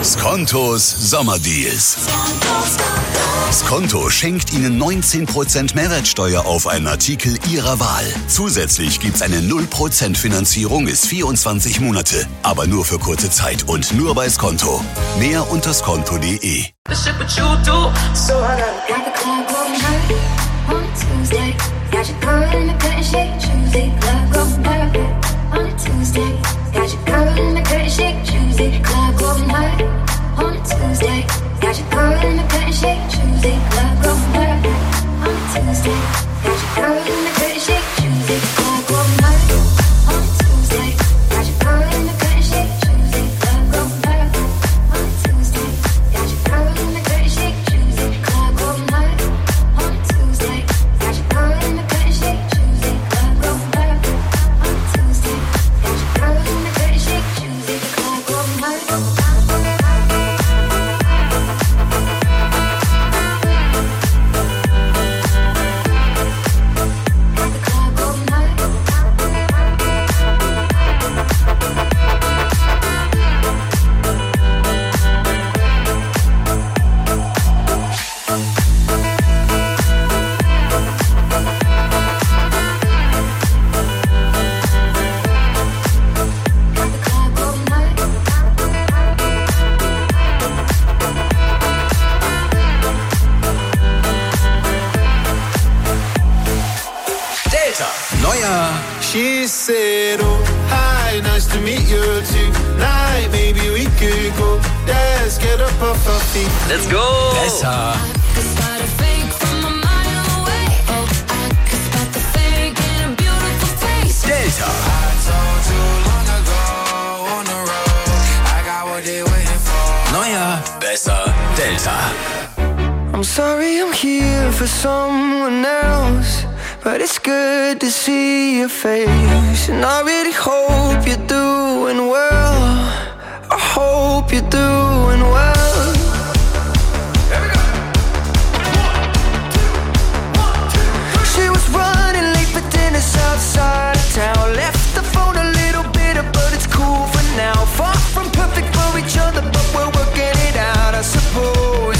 Skontos Sommerdeals. Skonto schenkt Ihnen 19% Mehrwertsteuer auf einen Artikel Ihrer Wahl. Zusätzlich gibt's eine 0% Finanzierung bis 24 Monate. Aber nur für kurze Zeit und nur bei Skonto. Mehr unter skonto.de. Got your girl in the curtain shake, choose it, club go murder. On a Tuesday, got your girl in the curtain shake, choose it, club go murder. On a Tuesday, got your girl in the curtain shake, choose it, club go murder. On a Tuesday, got your girl in the curtain shake, choose it, club go murder. On a Tuesday, got your girl in the curtain shake, choose it, club go murder. On a Tuesday, got your girl in the curtain shake, choose it, club go murder. She said, oh, hi, nice to meet you tonight. Maybe we could go, let's get up off our feet. Let's go! Besser. Delta. Neuer, besser, Delta. I'm sorry I'm here for someone else, but it's good to see your face. And I really hope you're doing well. I hope you're doing well. She was running late for dinner outside of town. Left the phone a little bitter, but it's cool for now. Far from perfect for each other, but we're working it out, I suppose.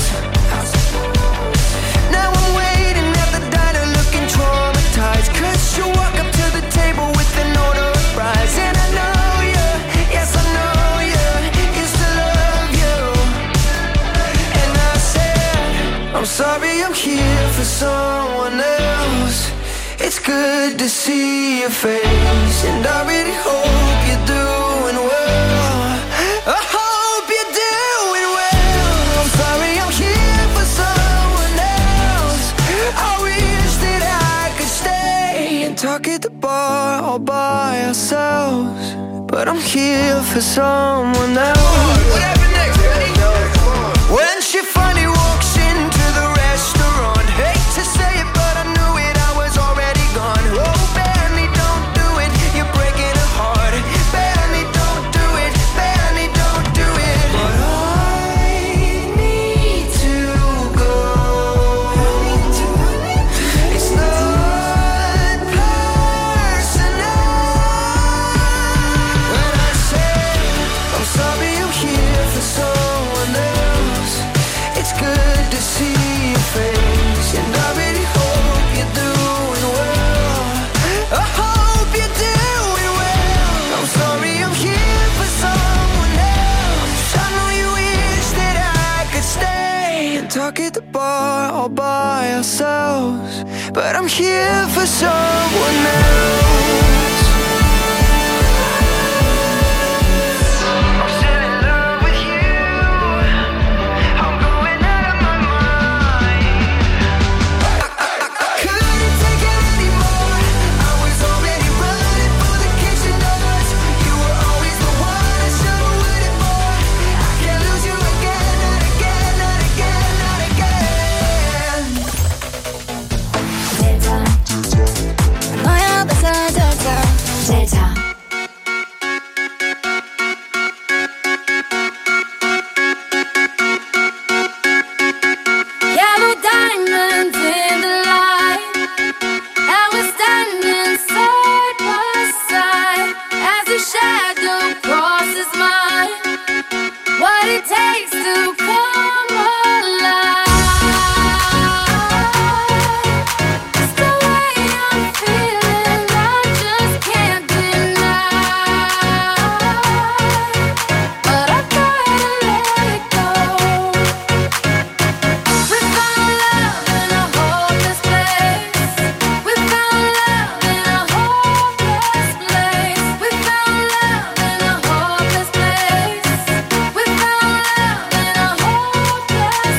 Now I'm waiting at the diner looking traumatized, 'cause you walk up to the table with an order of fries. And I know you, yes I know you, used to love you. And I said, I'm sorry I'm here for someone else. It's good to see your face, and I really hope you're doing well. I hope you're doing well. I'm sorry I'm here for someone else. I wish that I could stay and talk at the bar all by ourselves, but I'm here for someone else. What happened next, buddy? When she finally walks into the restaurant, hate to say it, but I knew it, I was already gone. Oh, Benny, don't do it, you're breaking her heart. Benny, don't do it, Benny, don't do it. But I need to go. It's not personal. When I say I'm sorry I'm here for someone else, it's good to see your face, and I really hope you're doing well. I hope you're doing well. I'm sorry I'm here for someone else. I know you wish that I could stay and talk at the bar all by ourselves, but I'm here for someone else. I'm still in love with you. I'm going out of my mind. Couldn't take it anymore. I was already running for the kitchen doors. You were always the one I should have waited for. I can't lose you again, not again, not again, not again. Neuer, besser, Delta. takes to come alive. It's the way I'm feeling, I just can't deny. But I gotta let it go. We found love in a hopeless place. We found love in a hopeless place. We found love in a hopeless place. We found love in a hopeless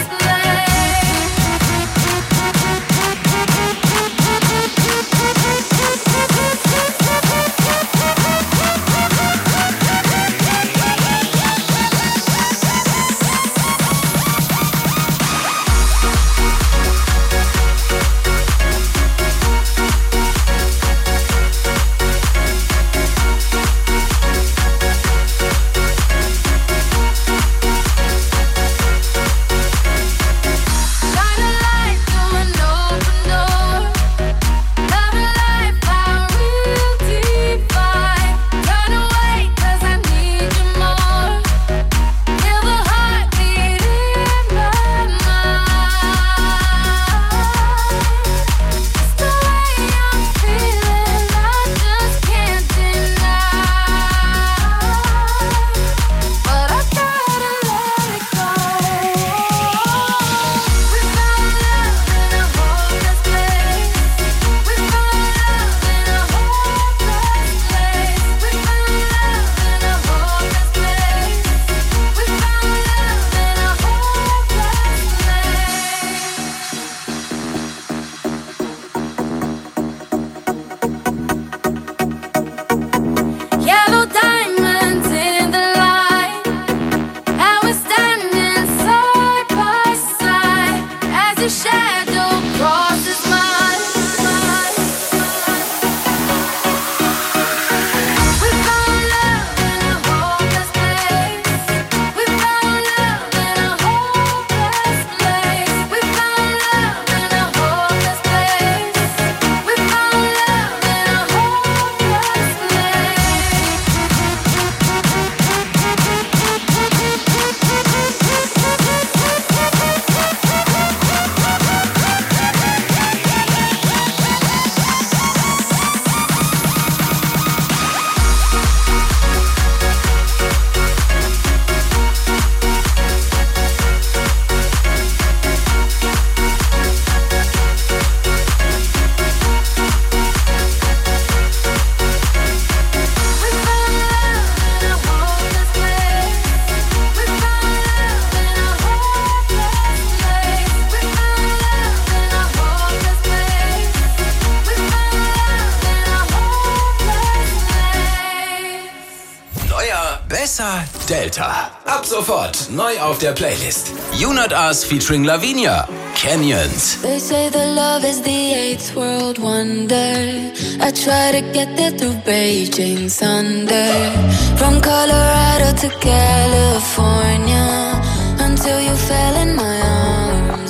shine a light through an open door. Love and life, how we'll define. Turn away 'cause I need you more. Feel the heartbeat in my mind. It's the way I'm feeling, I just can't deny. But I gotta let it go. We found love in a hopeless place. We found love in a hopeless place. We found love in a hopeless place. We found love in a hopeless place. Yellow diamonds in the light, and we're standing side by side as your shadow crosses mine. We found love in a hopeless place. We found love in a hopeless place. We found love in a hopeless place. We found love in a hopeless Neuer, besser, Delta. Ab sofort neu auf der Playlist. You Not Us featuring Lavinia. Canyons. They say that love is the eighth world wonder. I try to get there through Beijing thunder. From Colorado to California, until you fell in my arms.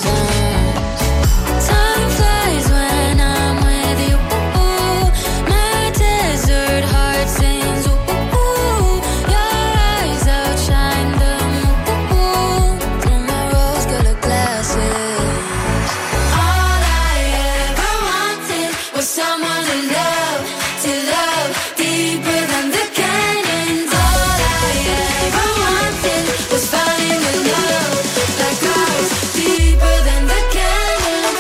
Time flies when I'm with you. My desert heart sings. Your eyes outshine them. Through my rose-colored glasses. All I ever wanted was someone to love deeper than the canyons. All I ever wanted was falling in love like ours, deeper than the canyons.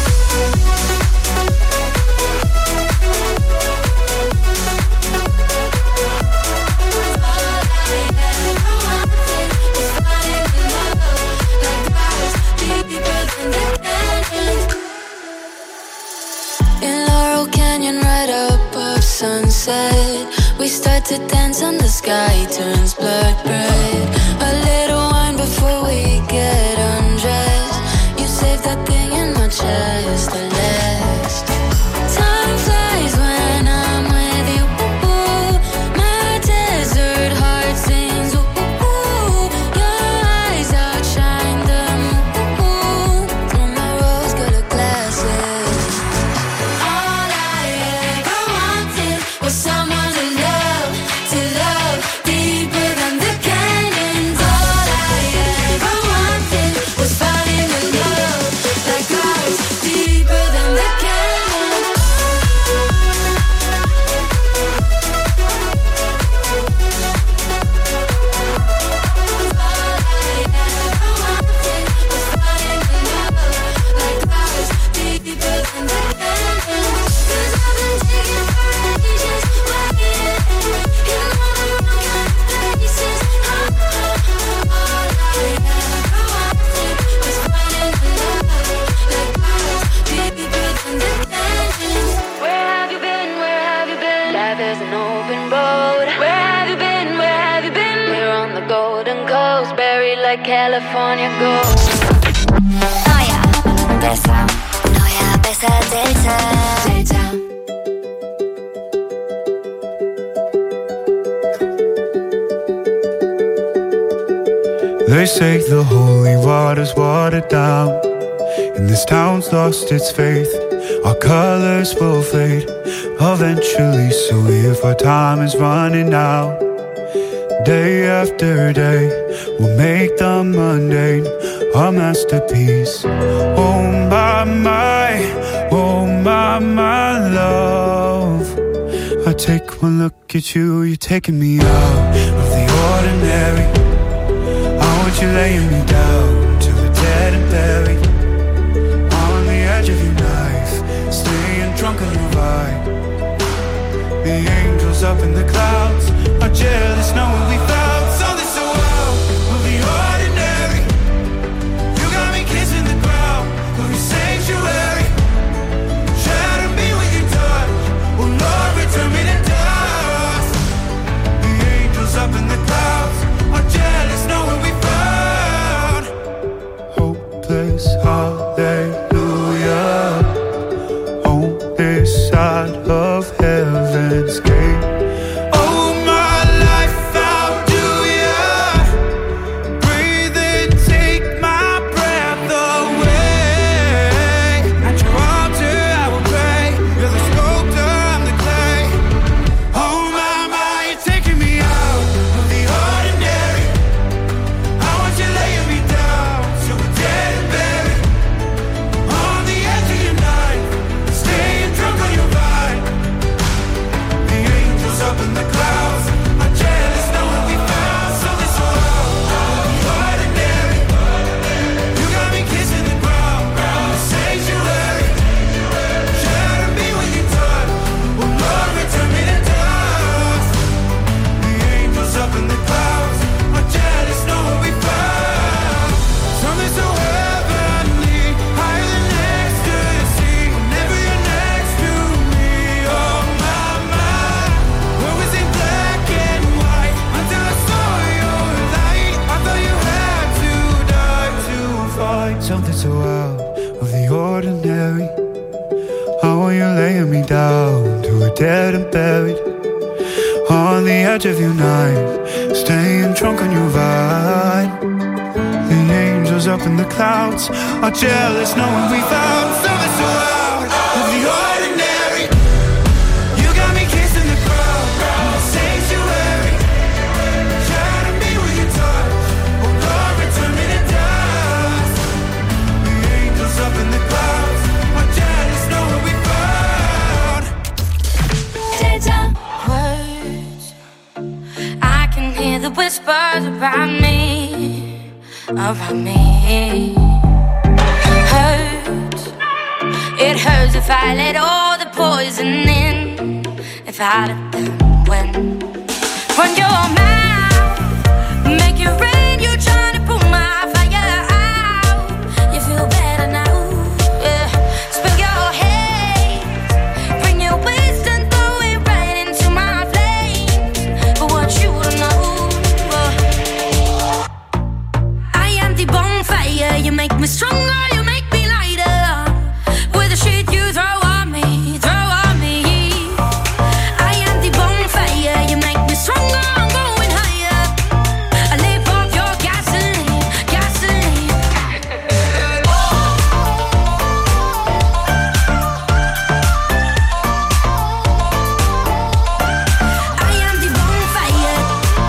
All I ever wanted was falling in love like ours, deeper than the canyons. In Laurel Canyon, right above sunset, we start to dance and the sky turns blood red. A little wine before we get undressed. You save that thing in my chest, the last. Time flies when I'm with you. My desert heart sings. Your eyes outshine them. Through my rose-colored glasses. All I ever wanted was someone to love deeper than the canyons. All I like California gold. Neuer, besser Delta. They say the holy water's watered down, and this town's lost its faith. Our colors will fade eventually, so if our time is running out, day after day, we'll make the mundane our masterpiece. Oh my love, I take one look at you, you're taking me out of the ordinary. I want you laying me down till we're dead and buried, on the edge of your knife, staying drunk on your vibe. The angels up in the clouds are jealous knowing we found something so out of the ordinary. You got me kissing the ground of your sanctuary. Shatter me with your touch, oh Lord, return me to dust. The angels up in the clouds are jealous knowing we found hopeless hallelujah on this side of heaven's gate. Oh my life, how do ya breathe and take my breath away? At your altar I will pray, you're the sculptor, I'm the clay. Oh my, you're taking me out of the ordinary. I want you laying me down till we're dead and buried, on the edge of your knife, staying drunk on your vine. The angels up in the clouds are jealous knowing we found something so out of the ordinary. You got me kissing the ground of the sanctuary. Shatter me with your touch, oh Lord, return me to dust. The angels up in the clouds are jealous knowing we found something so heavenly, higher than ecstasy. Whenever you're next to me, oh my, what was in black and white until I saw your light? I thought you had to die to find something so out of the ordinary. I want you laying me down till we're dead and buried, on the edge of your knife, staying drunk on your vine. The angels up in the clouds are jealous knowing we found something so out of the ordinary. You got me kissing the ground of the sanctuary. Shatter me with your touch, oh Lord, return me to dust. The angels up in the clouds are jealous knowing we found Delta. Words, I can hear the whispers around me, around me. Hurts, it hurts if I let all the poison in, if I let them win. Run your mouth, make it rain, you trying to put my fire out. You feel better now, yeah. Spill your hate, bring your waste and throw it right into my flames. But what you don't know, I am the bonfire. You make me stronger, you make me lighter. With the shit you throw on me, I am the bonfire. You make me stronger, I'm going higher. I live off your gasoline, gasoline. I am the bonfire.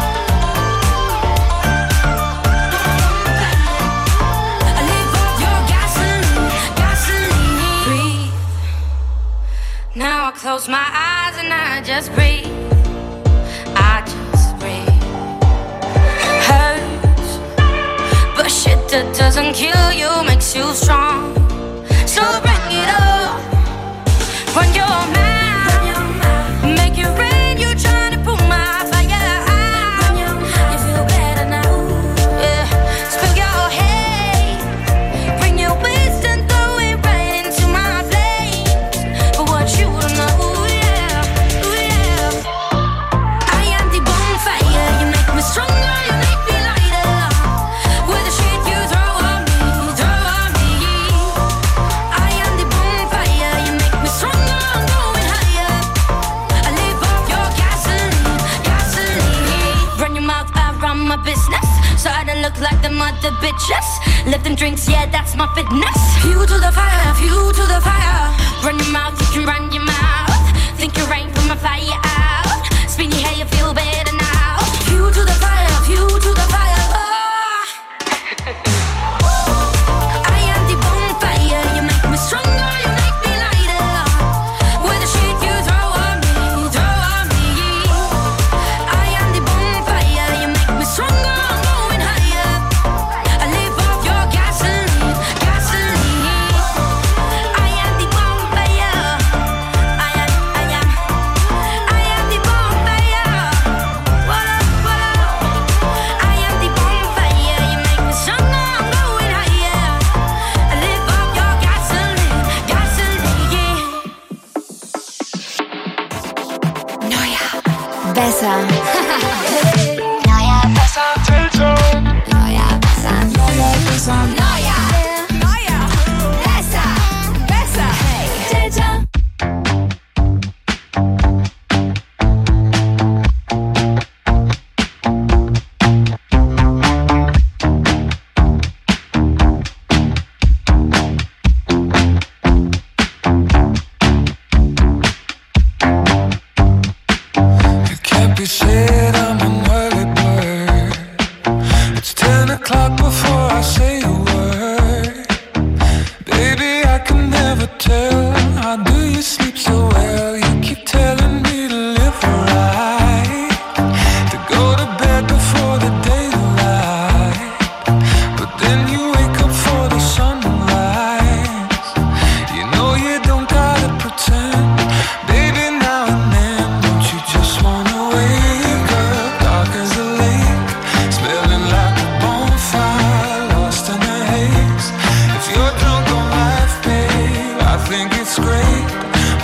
I live off your gasoline, gasoline. Breathe. Now I close my eyes and I just breathe. I just breathe. Hurts, but shit that doesn't kill you makes you strong. So bring it up. Run your mouth, make it rain. You trying to put my fire out. You feel better now, yeah. Spill your hate, bring your waste and throw it right into my flames. But what you don't know, yeah, yeah. the bitches. Lift them drinks, yeah, that's my fitness. Fuel to the fire, fuel to the fire. Run your mouth, you can run your mouth. Think you're rain from a fire out. Spin your hair, you feel better now. Fuel to the fire, fuel to the fire. I am the bonfire, you make me stronger, you make me lighter. With the shit you throw on me, throw on me. I am the bonfire, you make me stronger, I'm going higher. I live off your gasoline, gasoline. I am the bonfire. I am the bonfire. What up, what up? I am the bonfire, you make me stronger, I'm going higher. I live off your gasoline, gasoline. Neuer, besser. Neuer, besser. Neuer, besser. Neuer, besser. Neuer, besser. Besser. Hey, Delta. It can't be said I'm an early bird. It's 10 o'clock before I say a word. Baby, I can never tell. How do you sleep so well? You keep telling me to live right, to go to bed before the daylight. But then you wake up for the sunrise. You know you don't gotta pretend. Baby, now and then, don't you just wanna wake up? Dark as a lake, smelling like a bonfire, lost in the haze. If you're drunk on life, babe, I think it's great.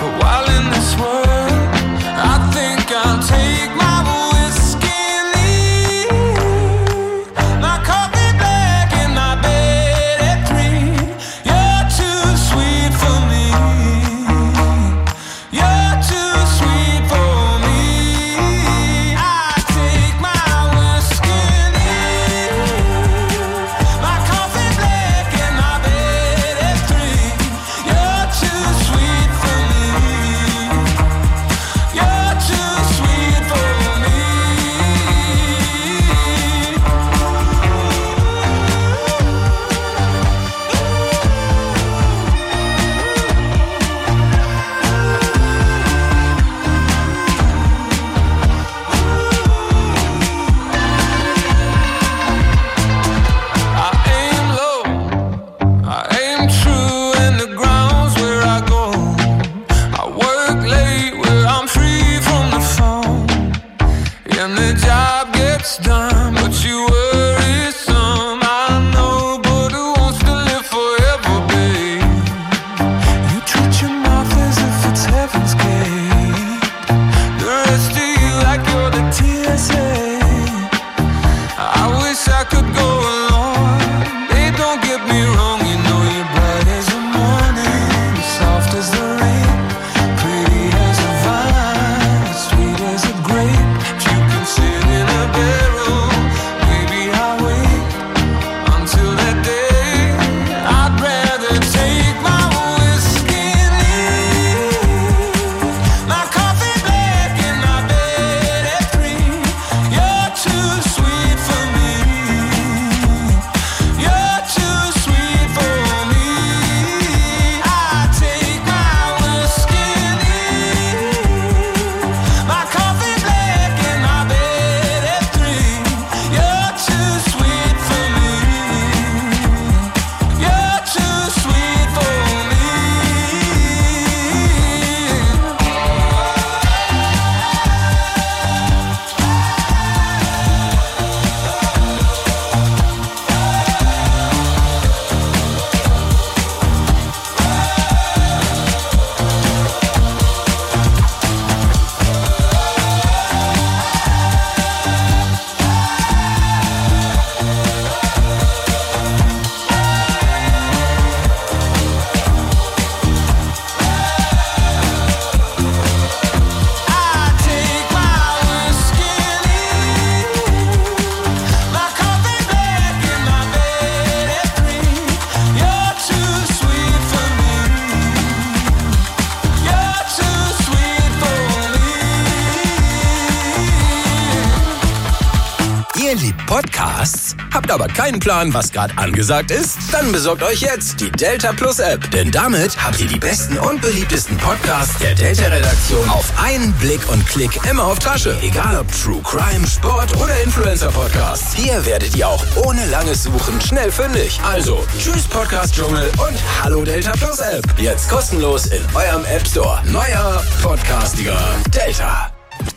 Podcasts? Habt aber keinen Plan, was gerade angesagt ist? Dann besorgt euch jetzt die Delta Plus App. Denn damit habt ihr die besten und beliebtesten Podcasts der Delta-Redaktion auf einen Blick und Klick immer auf Tasche. Egal ob True Crime, Sport oder Influencer-Podcasts. Hier werdet ihr auch ohne langes Suchen schnell fündig. Also, tschüss Podcast-Dschungel und hallo Delta Plus App. Jetzt kostenlos in eurem App Store. Neuer Podcastiger Delta.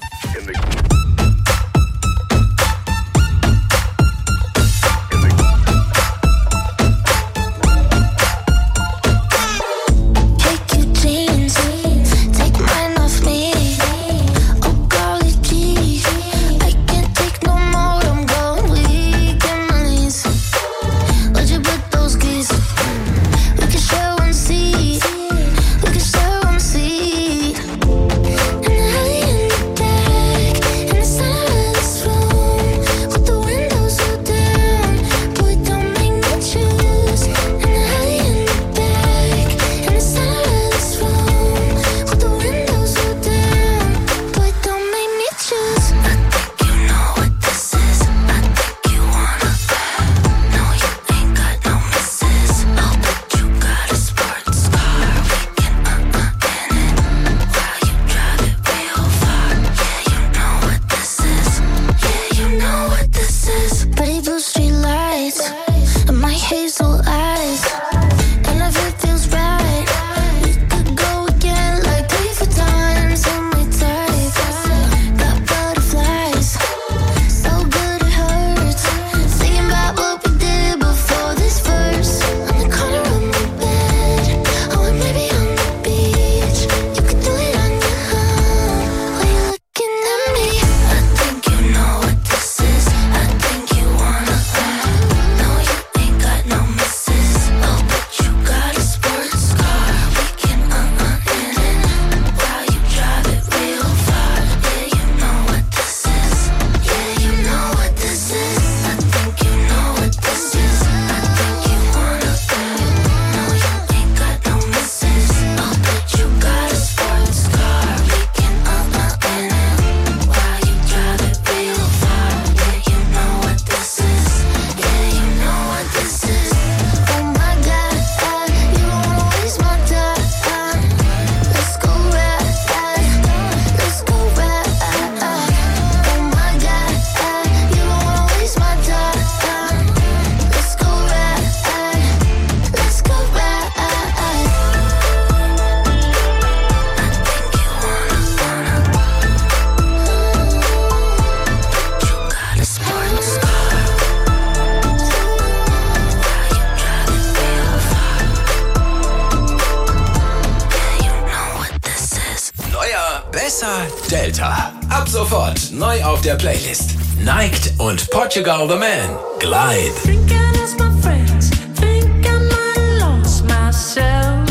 Delta. Ab sofort neu auf der Playlist. Niked und Portugal the Man. Glide. Think I lost my friends. Think I might have lost myself.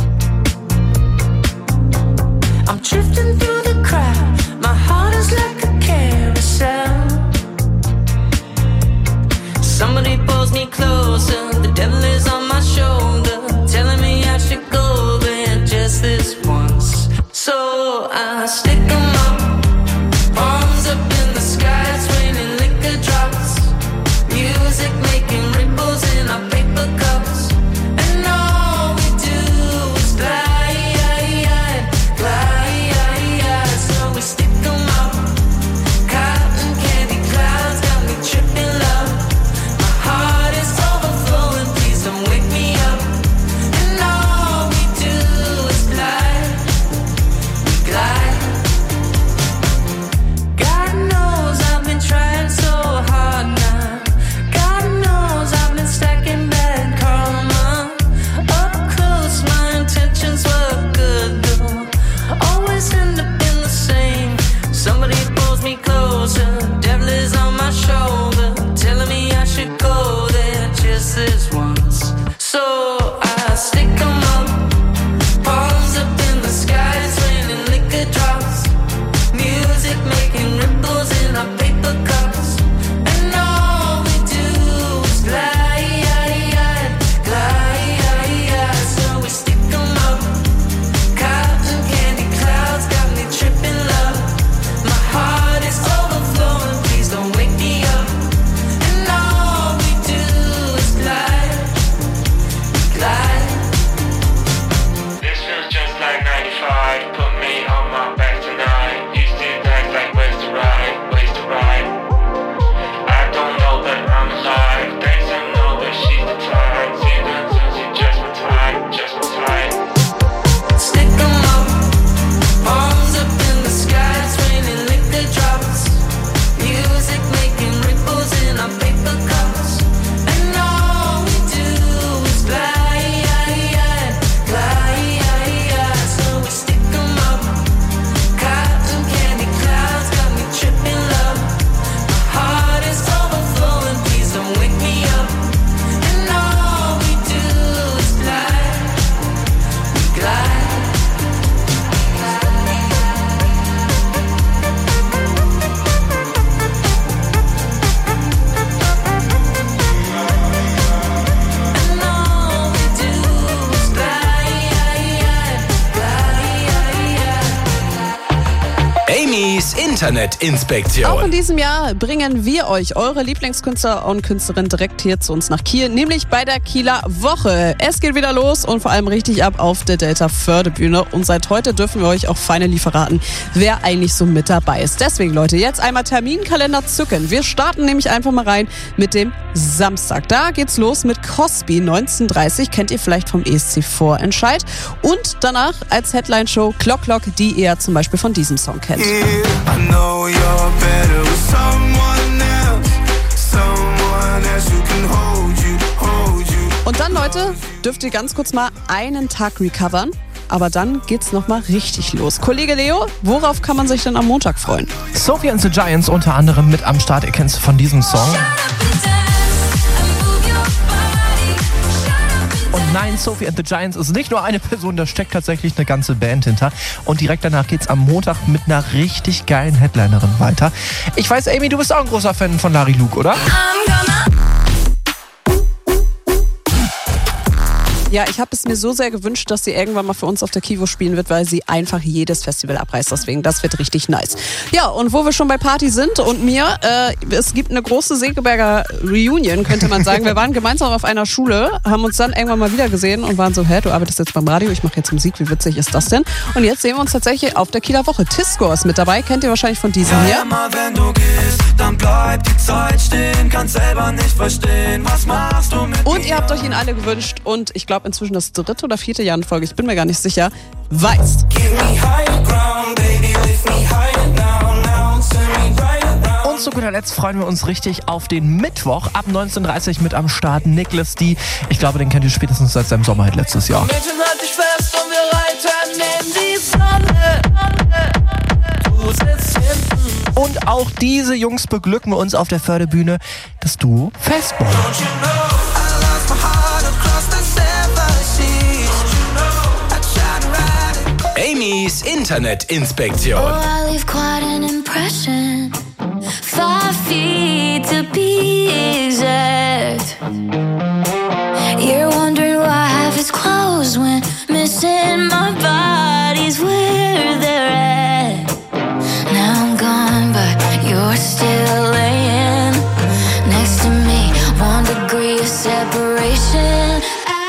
I'm drifting through the crowd. My heart is like a carousel. Somebody pulls me closer. The devil is on my shoulder, telling me I should go there just this once. So I stick 'em up, palms up in the sky, it's raining liquor drops, music making Internetinspektion. Auch in diesem Jahr bringen wir euch eure Lieblingskünstler und Künstlerinnen direkt hier zu uns nach Kiel, nämlich bei der Kieler Woche. Es geht wieder los und vor allem richtig ab auf der Delta Förde-Bühne. Und seit heute dürfen wir euch auch finally verraten, wer eigentlich so mit dabei ist. Deswegen, Leute, jetzt einmal Terminkalender zücken. Wir starten nämlich einfach mal rein mit dem Samstag. Da geht's los mit Cosby 1930, kennt ihr vielleicht vom ESC Vorentscheid. Und danach als Headline-Show Clock Clock, die ihr zum Beispiel von diesem Song kennt. I know you're better with someone else who can hold you. Und dann, Leute, dürft ihr ganz kurz mal einen Tag recovern. Aber dann geht's nochmal richtig los. Kollege Leo, worauf kann man sich denn am Montag freuen? Sophie and the Giants unter anderem mit am Start. Ihr kennt es von diesem Song. Und nein, Sophie and the Giants ist nicht nur eine Person, da steckt tatsächlich eine ganze Band hinter. Und direkt danach geht's am Montag mit einer richtig geilen Headlinerin weiter. Ich weiß, Amy, du bist auch ein großer Fan von Larry Luke, oder? Ja, ich habe es mir so sehr gewünscht, dass sie irgendwann mal für uns auf der Kivo spielen wird, weil sie einfach jedes Festival abreißt. Deswegen, das wird richtig nice. Ja, und wo wir schon bei Party sind und mir, es gibt eine große Segeberger Reunion, könnte man sagen. Wir waren gemeinsam auf einer Schule, haben uns dann irgendwann mal wieder gesehen und waren so, hä, du arbeitest jetzt beim Radio, ich mache jetzt Musik, wie witzig ist das denn? Und jetzt sehen wir uns tatsächlich auf der Kieler Woche. Tisco ist mit dabei, kennt ihr wahrscheinlich von diesem hier. Immer wenn du gehst, dann bleibt die Zeit stehen, kannst selber nicht verstehen, was machst du mit Und ihr habt euch ihn alle gewünscht und ich glaube inzwischen das 3. oder 4. Jahr in Folge, ich bin mir gar nicht sicher, Weiß. Und zu guter Letzt freuen wir uns richtig auf den Mittwoch ab 19:30 mit am Start Nicholas D. Ich glaube, den kennt ihr spätestens seit seinem Sommerhit letztes Jahr. Mädchen, halt dich fest und wir reiten in die Sonne. Du sitzt hinten. Und auch diese Jungs beglücken uns auf der Förderbühne, das Duo Fastball. Amy's Internetinspektion. Oh, I leave quite an impression. 5 feet to be exact. You're wondering why half is closed when missing my body's where they're at. Now I'm gone, but you're still laying next to me. 1 degree of separation.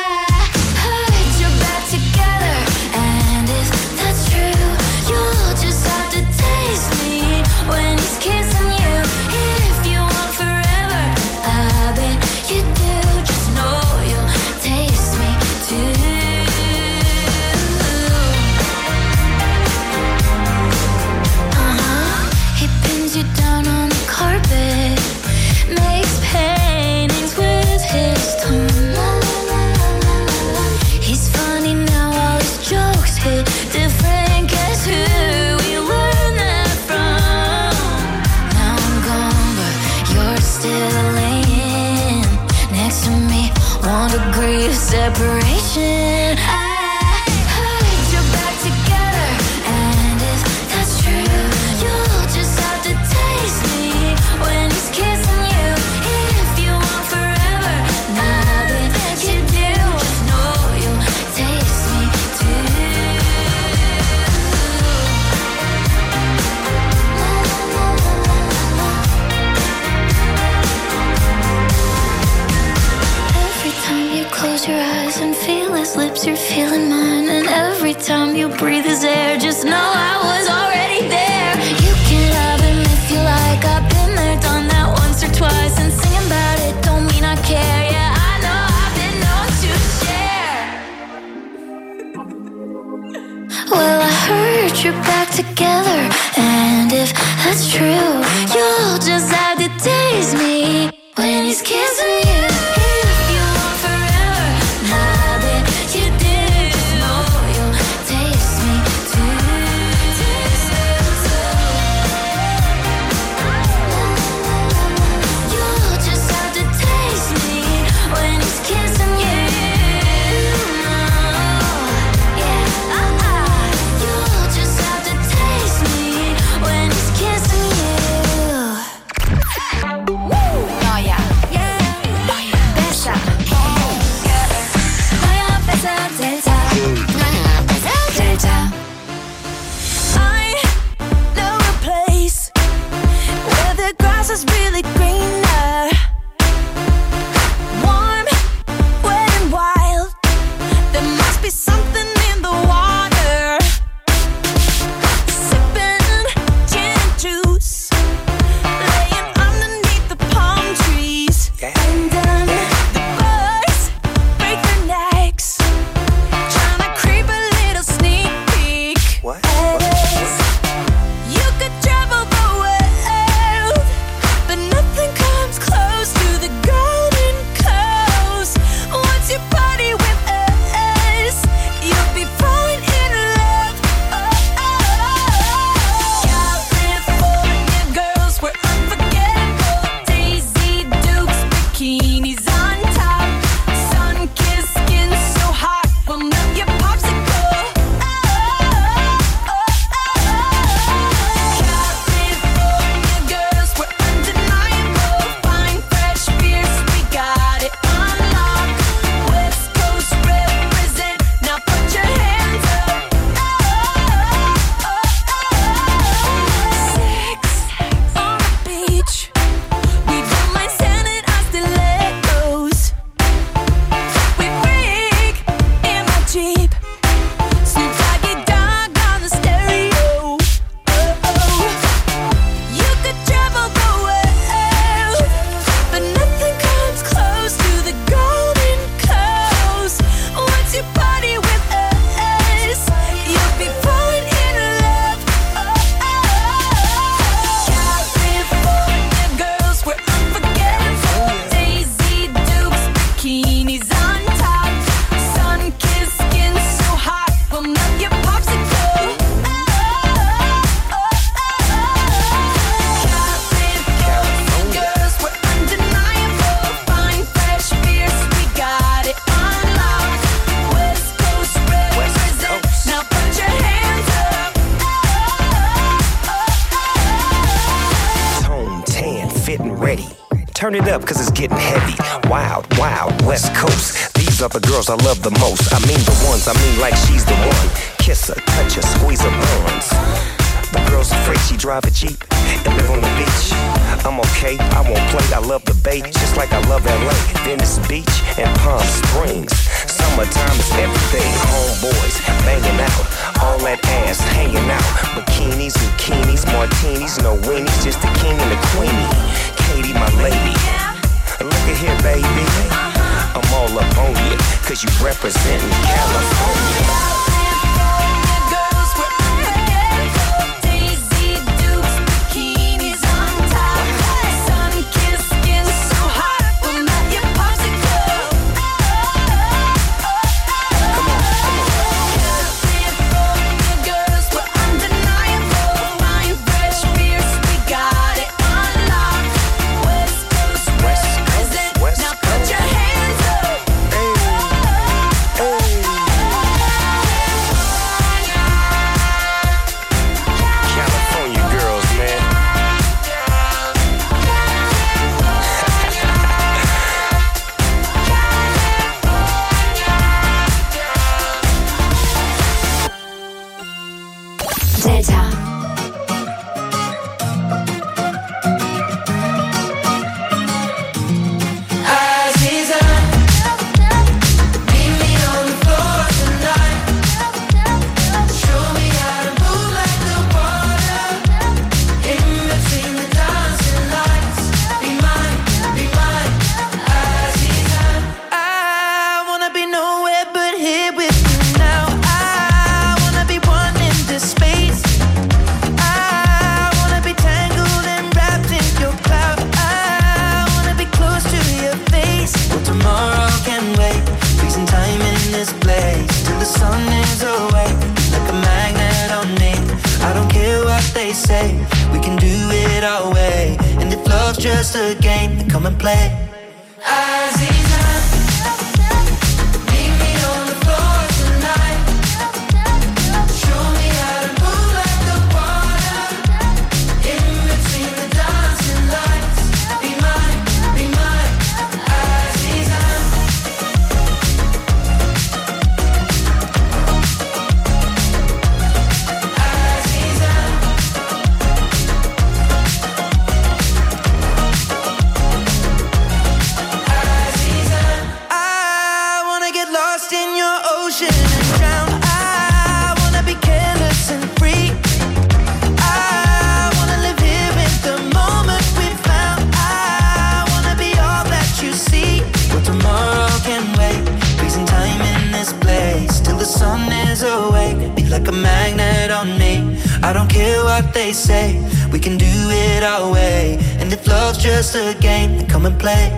Separation. I heard you're back together, and if that's true, you'll just have to taste me when he's kissing you. If you want forever, now that you do, just know you'll taste me too. Every time you close your eyes and feel his lips, you're feeling mine. And every time you breathe his air, just know I was already there. You can love him if you like. I've been there, done that once or twice. And singing about it don't mean I care. Yeah, I know I've been known to share. Well, I heard you're back together, and if that's true, you'll just have to taste me when he's kissing you. bikinis on top. Sun-kissed skin so hot, we'll melt your popsicle. California girls, we're undeniable. Fine, fresh, fierce, we got it on lock. West Coast represent, now put your hands up. Tone tan, fitting ready. Turn it up, cause it's getting heavy. Wild, wild, West Coast. These are the girls I love the most. I mean the ones, I mean like she's the one. Kiss her, touch her, squeeze her bones. The girl's afraid she drive a Jeep and live on the beach. I'm okay, I won't play, I love the bay. Just like I love LA, Venice Beach and Palm Springs. Summertime is everything, homeboys banging out. All that ass hanging out. Bikinis, bikinis, martinis, no weenies. Just the king and the queenie. Katie, my lady. Look at here, baby. I'm all up on you, cause you representin' California. Just a game, come and play. I don't care what they say, we can do it our way. And if love's just a game, then come and play.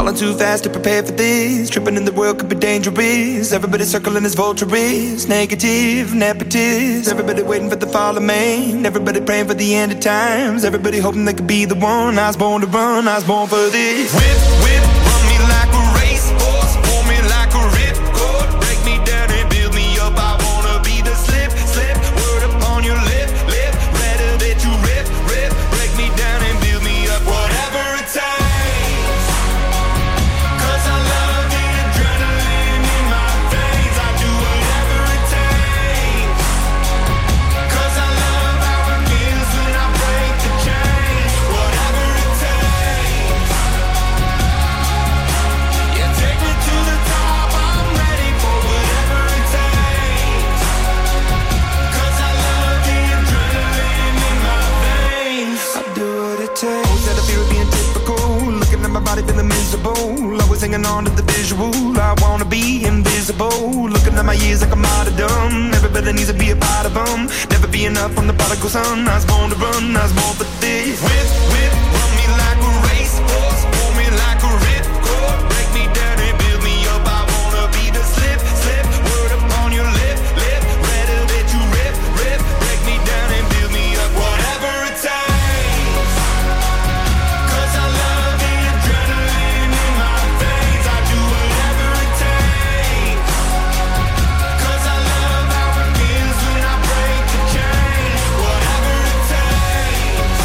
Falling too fast to prepare for this. Tripping in the world could be dangerous. Everybody circling as vultures. Negative, nepotist. Everybody waiting for the fall of man. Everybody praying for the end of times. Everybody hoping they could be the one. I was born to run, I was born for this. Whip, whip, run me like a racehorse. Pull me like a ripcord. Break me down and build me up. I wanna be the slip, slip. Word upon your lip, lip. Rather that you rip, rip. Break me down and build me up. Whatever it takes. 'Cause I love the adrenaline in my veins. I do whatever it takes. 'Cause I love how it feels when I break the chain. Whatever it takes. Yeah, take me to the top. I'm ready for whatever it takes. 'Cause I love the adrenaline in my veins. I do what it takes. Always had a fear of being typical. Looking at my body feeling miserable. Always hanging on to the visual. I wanna be invisible. Looking at my years like I'm out of dumb. Everybody needs to be a part of them. Never be enough from the prodigal son. I was born to run, I was born for this. Whip, whip, run me like a racehorse. Pull me like a ripcord. Break me down and build me up. I wanna be the slip, slip. Word upon your lip, lip. Rather that you rip, rip. Break me down and build me up. Whatever it takes. 'Cause I love the adrenaline in my veins. I do whatever it takes. 'Cause I love how it feels when I break the chain. Whatever it takes.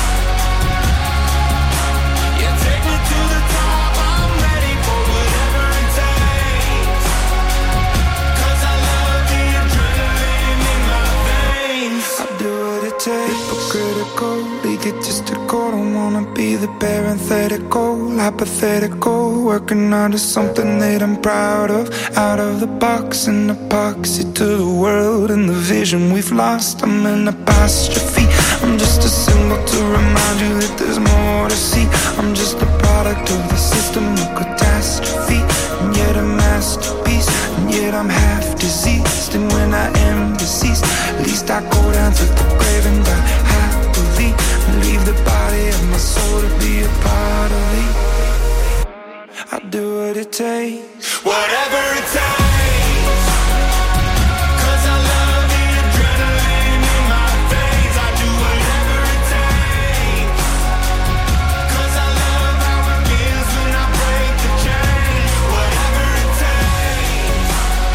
Yeah, take me to the top. I'm ready for whatever it takes. 'Cause I love the adrenaline in my veins. I do what it takes. Hypocritical, egotistical. Don't wanna be the parenthetical, hypothetical. Working on to something that I'm proud of. Out of the box, an epoxy to the world and the vision we've lost. I'm an apostrophe. I'm just a symbol to remind you that there's more to see. I'm just a product of the system of catastrophe. And yet a masterpiece. And yet I'm half diseased. And when I am deceased, at least I go down to the grave and die happily. And leave the body of my soul to be a part of me. I do what it takes. Whatever it takes. 'Cause I love the adrenaline in my veins. I do whatever it takes. 'Cause I love how it feels when I break the chain. Whatever it takes.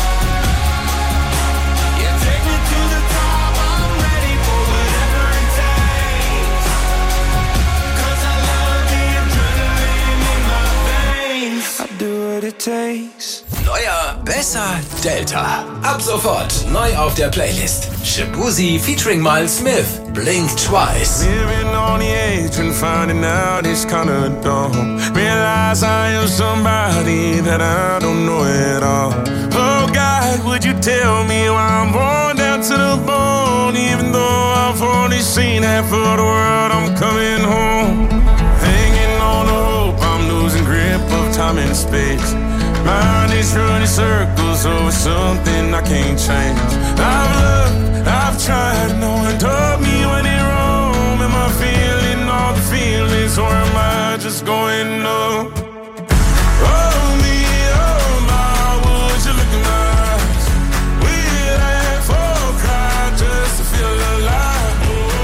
Yeah, take me to the top. I'm ready for whatever it takes. 'Cause I love the adrenaline in my veins. I do what it takes. Neuer, besser, Delta. Ab sofort neu auf der Playlist. Shabuzi featuring Miles Smith. Blink Twice. Living on the edge and finding out it's kinda dumb. Realize I am somebody that I don't know at all. Oh God, would you tell me why I'm born down to the bone? Even though I've only seen half of the world, I'm coming home. Hanging on to hope, I'm losing grip of time and space. Mind is running circles over something I can't change. I've looked, I've tried, no one told me when it wrong. Am I feeling all the feelings or am I just going numb? Oh me, oh my, would you look in my eyes? We laugh or cry just to feel alive.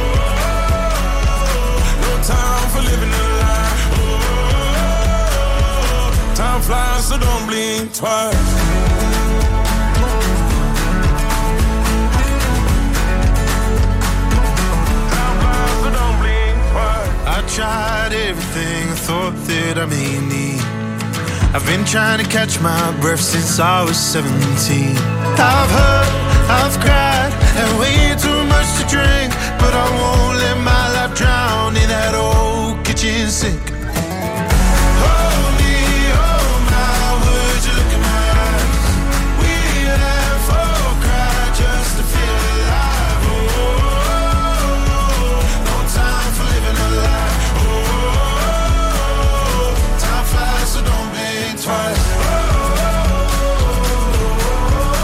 No time for living a lie. Time flies, so don't blink twice. Time flies, so don't blink twice. I tried everything I thought that I may need. I've been trying to catch my breath since I was 17. I've hurt, I've cried, and way too much to drink. But I won't let my life drown in that old kitchen sink.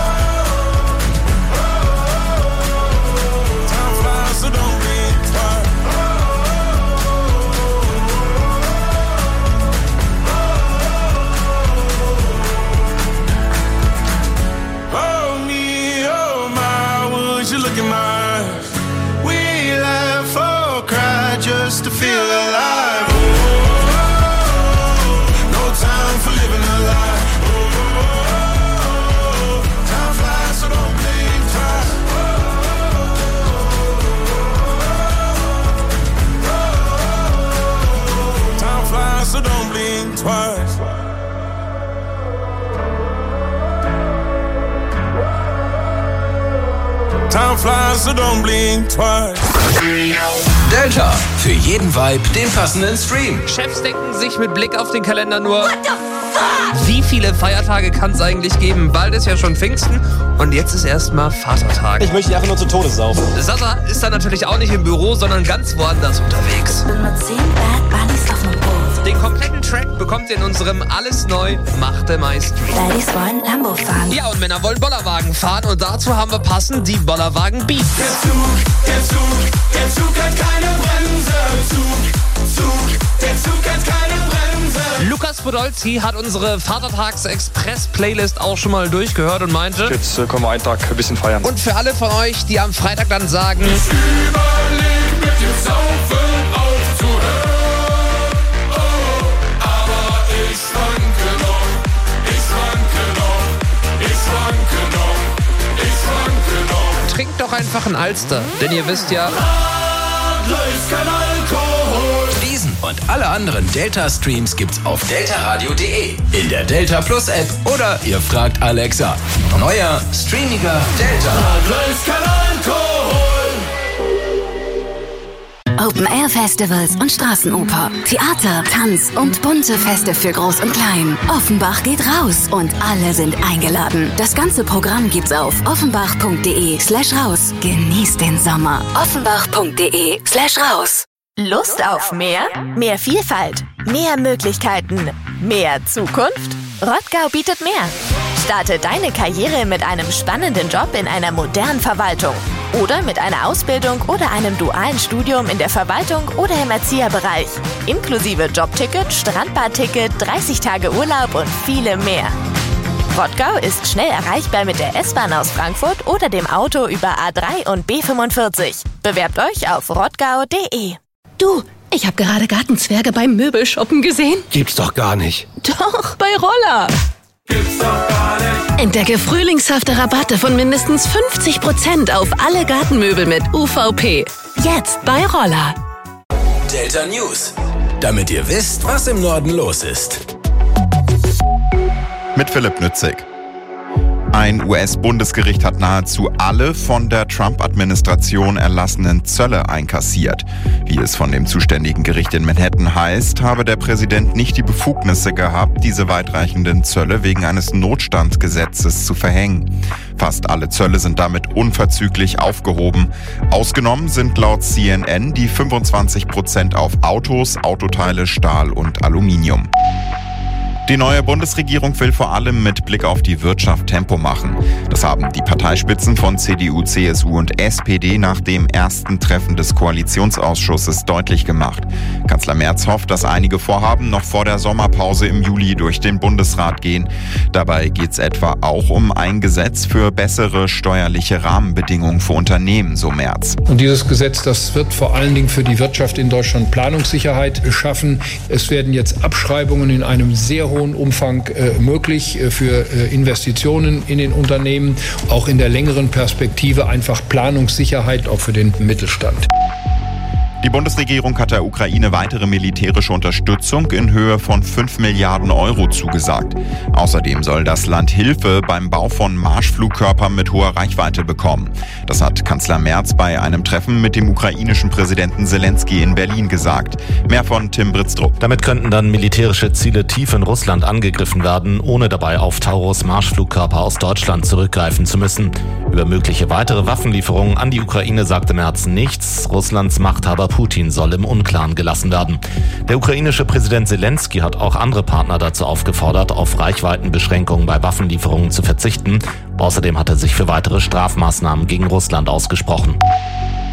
Time flies, so don't blink twice. just to feel alive. No time for living a lie. Time flies, so don't think twice. Time flies, so don't blink twice. Time flies, so don't blink twice. Delta, für jeden Vibe den passenden Stream. Chefs denken sich mit Blick auf den Kalender nur, wie viele Feiertage kann es eigentlich geben? Bald ist ja schon Pfingsten und jetzt ist erstmal Vatertag. Ich möchte einfach nur zu Tode saufen. Sasa ist dann natürlich auch nicht im Büro, sondern ganz woanders unterwegs. Nummer 10 Bad Bunnies auf dem Boot. Den kompletten Track bekommt ihr in unserem Alles neu Machte My Stream. Ladies wollen Lambo fahren. Ja, und Männer wollen Bollerwagen fahren und dazu haben wir passend die Bollerwagen Beat. Der Zug hat keine Bremse. Der Zug hat keine Bremse. Lukas Podolski hat unsere Vatertags-Express-Playlist auch schon mal durchgehört und meinte, Jetzt können wir einen Tag ein bisschen feiern. und für alle von euch, die am Freitag dann sagen, Ich überleg mit dem Saufen aufzuhören. Oh, aber ich schwanke noch. trinkt doch einfach ein Alster, denn ihr wisst ja, ist kein Alkohol. Diesen und alle anderen Delta-Streams gibt's auf deltaradio.de, in der Delta Plus App oder ihr fragt Alexa. Neuer, streamiger Delta. Ist kein Alkohol. Open-Air-Festivals und Straßenoper, Theater, Tanz und bunte Feste für Groß und Klein. Offenbach geht raus und alle sind eingeladen. Das ganze Programm gibt's auf offenbach.de/raus. Genießt den Sommer. offenbach.de/raus. Lust auf mehr? Mehr Vielfalt, mehr Möglichkeiten, mehr Zukunft? Rottgau bietet mehr. Starte deine Karriere mit einem spannenden Job in einer modernen Verwaltung oder mit einer Ausbildung oder einem dualen Studium in der Verwaltung oder im Erzieherbereich. Inklusive Jobticket, Strandbadticket, 30 Tage Urlaub und viele mehr. Rottgau ist schnell erreichbar mit der S-Bahn aus Frankfurt oder dem Auto über A3 und B45. Bewerbt euch auf rottgau.de. Du, ich habe gerade Gartenzwerge beim Möbelshoppen gesehen. Gibt's doch gar nicht. Doch, bei Roller. Gibt's doch gar nicht. Entdecke frühlingshafte Rabatte von mindestens 50% auf alle Gartenmöbel mit UVP. Jetzt bei Roller. Delta News, damit ihr wisst, was im Norden los ist. Mit Philipp Nützig. Ein US-Bundesgericht hat nahezu alle von der Trump-Administration erlassenen Zölle einkassiert. Wie es von dem zuständigen Gericht in Manhattan heißt, habe der Präsident nicht die Befugnisse gehabt, diese weitreichenden Zölle wegen eines Notstandsgesetzes zu verhängen. Fast alle Zölle sind damit unverzüglich aufgehoben. Ausgenommen sind laut CNN die 25% auf Autos, Autoteile, Stahl und Aluminium. Die neue Bundesregierung will vor allem mit Blick auf die Wirtschaft Tempo machen. Das haben die Parteispitzen von CDU, CSU und SPD nach dem ersten Treffen des Koalitionsausschusses deutlich gemacht. Kanzler Merz hofft, dass einige Vorhaben noch vor der Sommerpause im Juli durch den Bundesrat gehen. Dabei geht es etwa auch um ein Gesetz für bessere steuerliche Rahmenbedingungen für Unternehmen, so Merz. Und dieses Gesetz, das wird vor allen Dingen für die Wirtschaft in Deutschland Planungssicherheit schaffen. Es werden jetzt Abschreibungen in einem sehr hohen Umfang möglich für Investitionen in den Unternehmen, auch in der längeren Perspektive einfach Planungssicherheit auch für den Mittelstand. Die Bundesregierung hat der Ukraine weitere militärische Unterstützung in Höhe von 5 Milliarden Euro zugesagt. Außerdem soll das Land Hilfe beim Bau von Marschflugkörpern mit hoher Reichweite bekommen. Das hat Kanzler Merz bei einem Treffen mit dem ukrainischen Präsidenten Zelensky in Berlin gesagt. Mehr von Tim Britztrup. Damit könnten dann militärische Ziele tief in Russland angegriffen werden, ohne dabei auf Taurus Marschflugkörper aus Deutschland zurückgreifen zu müssen. Über mögliche weitere Waffenlieferungen an die Ukraine sagte Merz nichts. Russlands Machthaber Putin soll im Unklaren gelassen werden. Der ukrainische Präsident Zelensky hat auch andere Partner dazu aufgefordert, auf Reichweitenbeschränkungen bei Waffenlieferungen zu verzichten. Außerdem hat er sich für weitere Strafmaßnahmen gegen Russland ausgesprochen.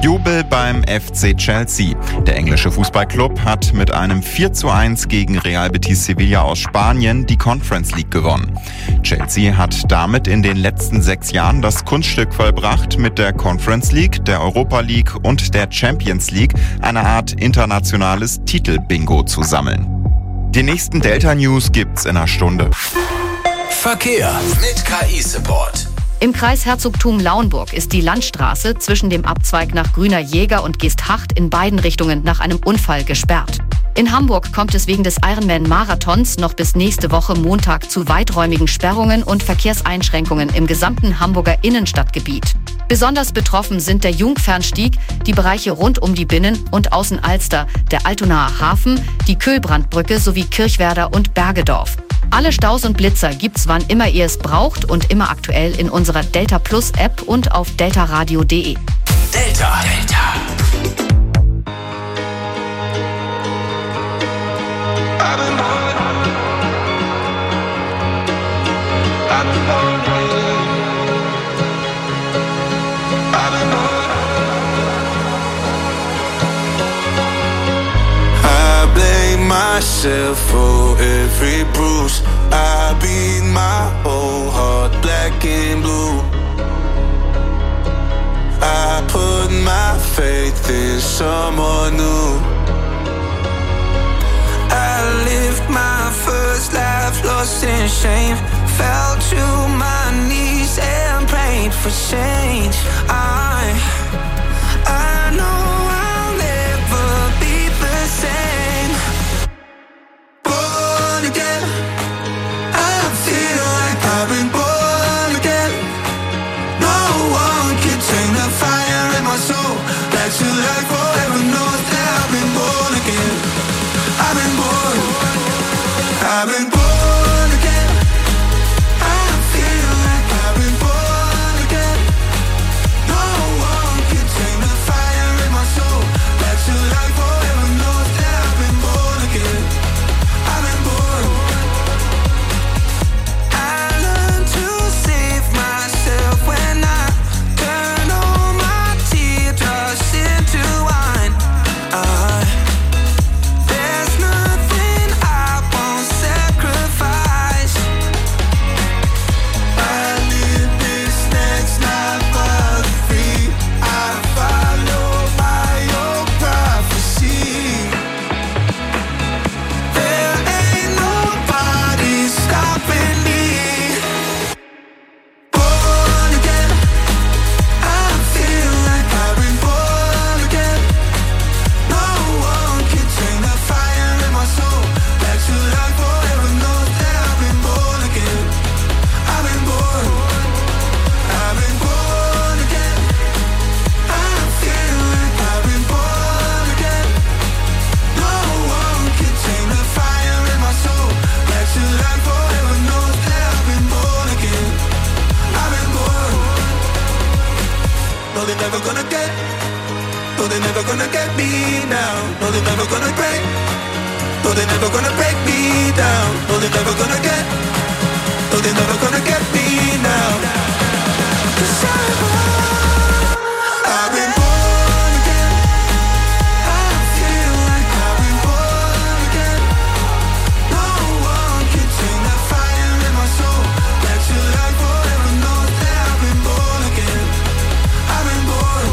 Jubel beim FC Chelsea. Der englische Fußballclub hat mit einem 4:1 gegen Real Betis Sevilla aus Spanien die Conference League gewonnen. Chelsea hat damit in den letzten 6 Jahren das Kunststück vollbracht, mit der Conference League, der Europa League und der Champions League eine Art internationales Titel-Bingo zu sammeln. Die nächsten Delta-News gibt's in einer Stunde. Verkehr mit KI-Support. Im Kreis Herzogtum Lauenburg ist die Landstraße zwischen dem Abzweig nach Grüner Jäger und Geesthacht in beiden Richtungen nach einem Unfall gesperrt. In Hamburg kommt es wegen des Ironman-Marathons noch bis nächste Woche Montag zu weiträumigen Sperrungen und Verkehrseinschränkungen im gesamten Hamburger Innenstadtgebiet. Besonders betroffen sind der Jungfernstieg, die Bereiche rund um die Binnen- und Außenalster, der Altonaer Hafen, die Köhlbrandbrücke sowie Kirchwerder und Bergedorf. Alle Staus und Blitzer gibt's wann immer ihr es braucht und immer aktuell in unserer Delta Plus App und auf deltaradio.de. Delta. I blame myself for every bruise. I beat my whole heart black and blue. I put my faith in someone new. I lived my first life lost in shame. Fell to my knees and prayed for change. I know I'll never be the same. Born again, I feel like I've been born again. No one can tame the fire in my soul. Back to life forever knows that I've been born again. I've been born again. I feel like I've been born again. No one can tame the fire in my soul. Back to life forever knows that I've been born again. I've been born. I learned to save myself when I turn all my teardrops into wine. There's nothing I won't sacrifice. I live this next life for free. I follow my own prophecy. There ain't nobody stopping me. Born again, I feel like I've been born again. No one can tame the fire in my soul. Back to life forever knows that I've been born again. I've been born again. I feel like I've been born again. No one can tame the fire in my soul. Back to life forever knows that I've been born again. I've been born. No, they're never gonna get. No, they're never gonna get me now. No, they're never gonna break. No, they're never gonna break me down. No, they're never gonna get. No, they're never gonna get me now. 'Cause I've been born again. I feel like I've been born again. No one can tame the fire in my soul. Back to life forever knows that I've been born again. I've been born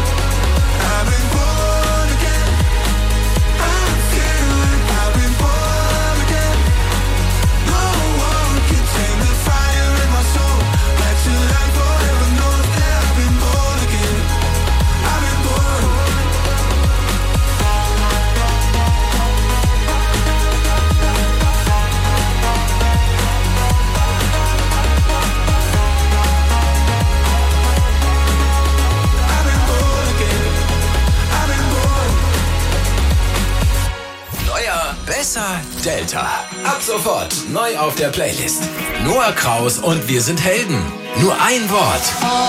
again. I feel like I've been born again. No one can tame the fire in my soul. Back to life forever knows that I've been born again. I've been born. Neuer, besser, Delta. Ab sofort neu auf der Playlist. Noah Kraus und Wir sind Helden. Nur ein Wort.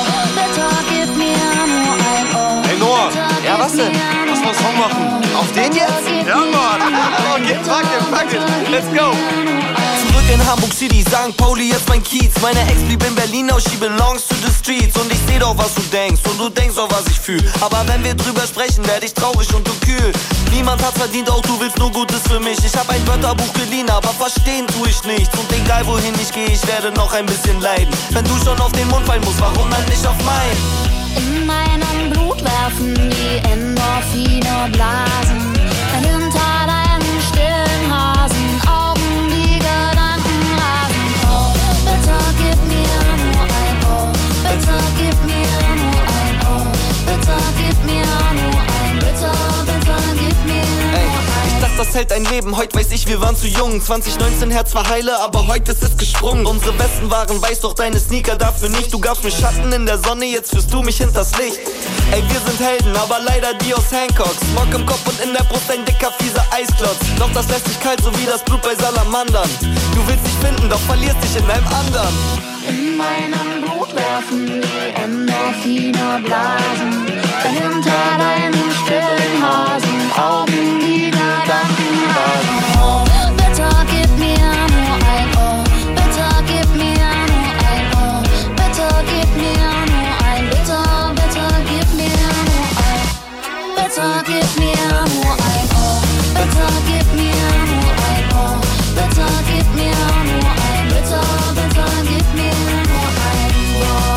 Hey Noah. Ja, was denn? Lass mal einen Song machen. Auf den jetzt? Ja, Mann. Okay, fuck it. Let's go. Zurück in Hamburg City, St. Pauli jetzt mein Kiez. Meine Ex blieb in Berlin, now she belongs to the streets. Und ich seh doch, was du denkst und du denkst auch, was ich fühl. Aber wenn wir drüber sprechen, werd ich traurig und du kühl. Niemand hat verdient, auch du willst nur Gutes für mich. Ich hab ein Wörterbuch geliehen, aber verstehen tu ich nichts. Und egal wohin ich gehe, ich werde noch ein bisschen leiden. Wenn du schon auf den Mund fallen musst, warum dann nicht auf meinen? In meinem Blut werfen die Endorphine Blasen. Hinter deinen stillen Hasenaugen die Gedanken rasen. Oh, bitte gib mir nur ein Oh, bitte gib mir nur ein Oh, bitte gib mir nur ein Bitte gib mir nur ein. Ich dachte, das hält ein Leben, heute weiß ich, wir waren zu jung. 2019 Herz war heile, aber heute ist es gesprungen. Unsere Westen waren weiß, doch deine Sneaker dafür nicht. Du gabst mir Schatten in der Sonne, jetzt führst du mich hinters Licht. Ey, wir sind Helden, aber leider die aus Hancock. Smog im Kopf und in der Brust ein dicker, fieser Eisklotz. Doch das lässt dich kalt, so wie das Blut bei Salamandern. Du willst dich finden, doch verlierst dich in einem anderen. In meinem Blut werfen die Endorphine Blasen. Hinter deinen stillen Hasenaugen die Gedanken rasen. Oh, bitte gib mir nur ein Oh, bitte gib mir nur ein Oh, bitte gib mir nur ein Bitte gib mir nur ein. Bitte gib mir nur ein Oh, bitte gib mir nur ein Oh, bitte gib mir nur ein Bitte gib mir nur ein Oh.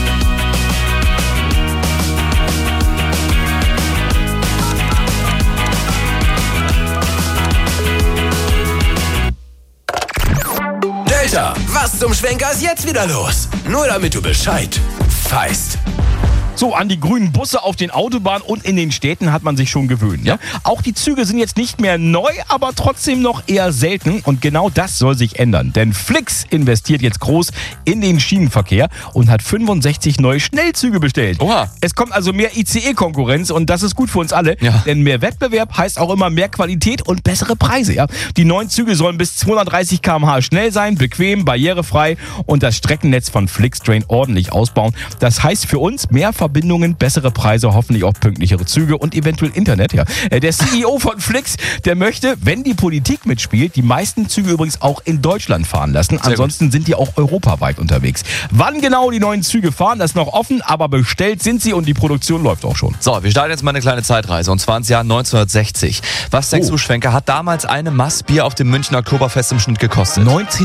Delta, was zum Schwenker ist jetzt wieder los? Nur damit du Bescheid weißt. So, an die grünen Busse auf den Autobahnen und in den Städten hat man sich schon gewöhnt. Ja? Auch die Züge sind jetzt nicht mehr neu, aber trotzdem noch eher selten. Und genau das soll sich ändern. Denn Flix investiert jetzt groß in den Schienenverkehr und hat 65 neue Schnellzüge bestellt. Oha. Es kommt also mehr ICE-Konkurrenz und das ist gut für uns alle. Ja. Denn mehr Wettbewerb heißt auch immer mehr Qualität und bessere Preise. Ja? Die neuen Züge sollen bis 230 km/h schnell sein, bequem, barrierefrei und das Streckennetz von Flixtrain ordentlich ausbauen. Das heißt für uns mehr Verbindungen, bessere Preise, hoffentlich auch pünktlichere Züge und eventuell Internet. Ja. Der CEO von Flix, der möchte, wenn die Politik mitspielt, die meisten Züge übrigens auch in Deutschland fahren lassen. Ansonsten sind die auch europaweit unterwegs. Wann genau die neuen Züge fahren, das ist noch offen, aber bestellt sind sie und die Produktion läuft auch schon. So, wir starten jetzt mal eine kleine Zeitreise und zwar ins Jahr 1960. Was denkst du, Schwenker, hat damals eine Maß Bier auf dem Münchner Oktoberfest im Schnitt gekostet?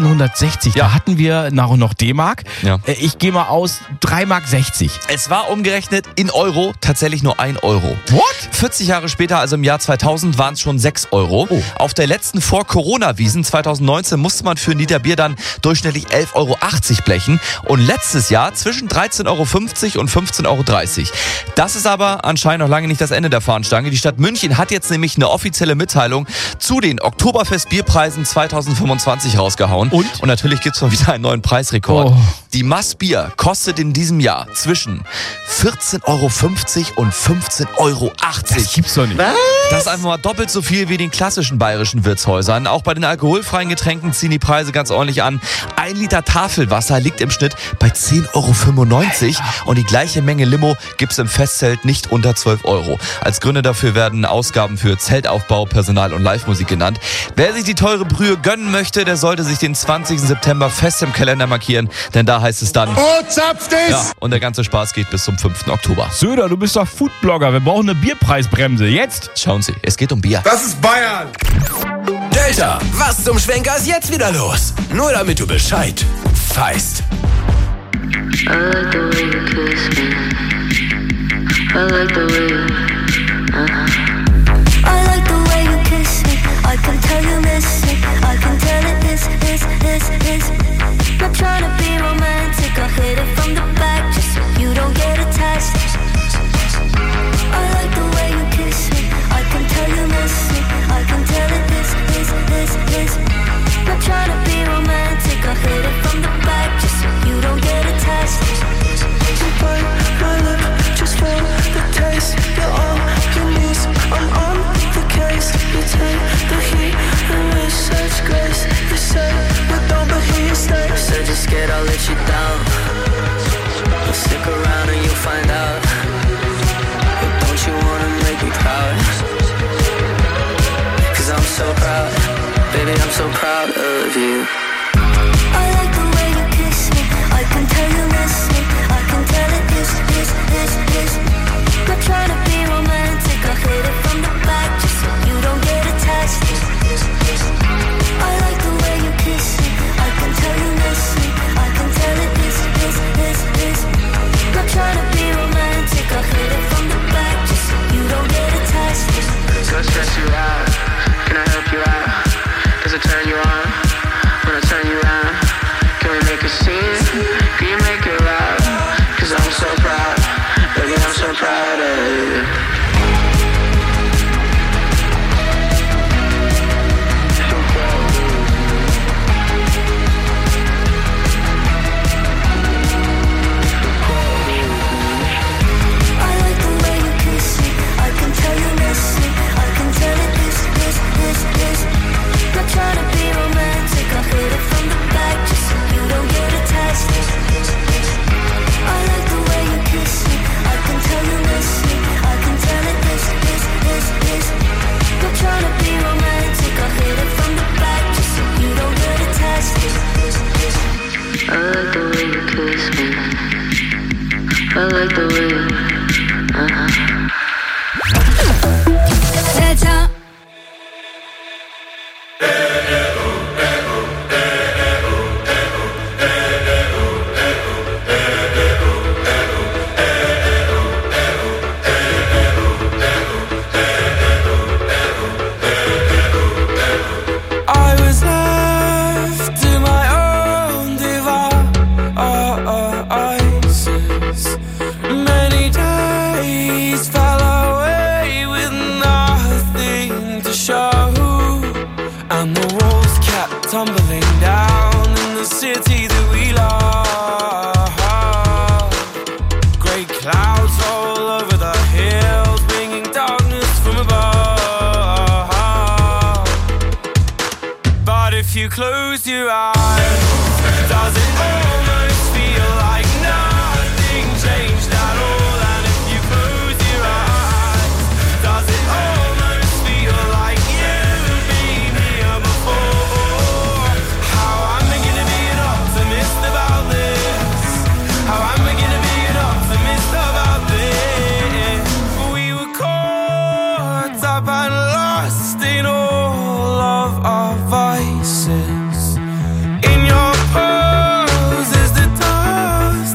1960, da hatten wir noch D-Mark. Ja. Ich gehe mal aus 3,60 Mark. Es war umgerechnet in Euro tatsächlich nur 1 Euro. What? 40 Jahre später, also im Jahr 2000, waren es schon 6 Euro. Oh. Auf der letzten Vor-Corona-Wiesn 2019 musste man für ein Liter Bier dann durchschnittlich 11,80 Euro blechen. Und letztes Jahr zwischen 13,50 Euro und 15,30 Euro. Das ist aber anscheinend noch lange nicht das Ende der Fahnenstange. Die Stadt München hat jetzt nämlich eine offizielle Mitteilung zu den Oktoberfest-Bierpreisen 2025 rausgehauen. Und natürlich gibt es mal wieder einen neuen Preisrekord. Oh. Die Maß Bier kostet in diesem Jahr zwischen 14,50 Euro und 15,80 Euro. Das gibt's doch nicht. Was? Das ist einfach mal doppelt so viel wie den klassischen bayerischen Wirtshäusern. Auch bei den alkoholfreien Getränken ziehen die Preise ganz ordentlich an. 1 Liter Tafelwasser liegt im Schnitt bei 10,95 Euro und die gleiche Menge Limo gibt's im Festzelt nicht unter 12 Euro. Als Gründe dafür werden Ausgaben für Zeltaufbau, Personal und Live-Musik genannt. Wer sich die teure Brühe gönnen möchte, der sollte sich den 20. September fest im Kalender markieren, denn da heißt es dann Oh, zapft es! Ja, und der ganze Spaß geht bis zum 5. Oktober. Söder, du bist doch Foodblogger. Wir brauchen eine Bierpreisbremse. Jetzt? Schauen Sie, es geht um Bier. Das ist Bayern! Delta, was zum Schwenker ist jetzt wieder los? Nur damit du Bescheid weißt. I like the way you kiss me. I like the way you I like the way you kiss me. I can tell you miss it. I can tell it is. Not trying to be romantic. I'll hit it from the back just so you don't get attached. I like the way you kiss me. I can tell you miss it. I can tell it is. Not trying to be romantic. I'll hit it from the back just so you don't get attached. You bite my lip just for the taste. You're on your knees, I'm on the case. You take the heat and with such grace. You say we're done but here you stay. Said you're scared I'll let you down. Well, stick around and you'll find out. But don't you wanna make me proud? Cause I'm so proud, baby I'm so proud of you. stress you out? Can I help you out? Does it turn you on? When I turn you around, can we make a scene? Can you make it loud? Cause I'm so proud, baby, I'm so proud of you. Not trying to be romantic, I'll hit it from the back just so you don't get attached. I like the way you kiss me, I can tell you miss me, I can tell it this. Not trying to be romantic, I'll hit it from the back just so you don't get attached. I like the way you kiss me. I like the way you, Delta. Tumbling down in the city that we love. Great clouds all over the hills, bringing darkness from above. But if you close your eyes, does it almost feel like nothing changed at all? And if you close your eyes, does it almost feel like you've been here before?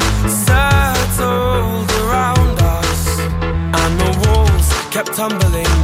Tumbling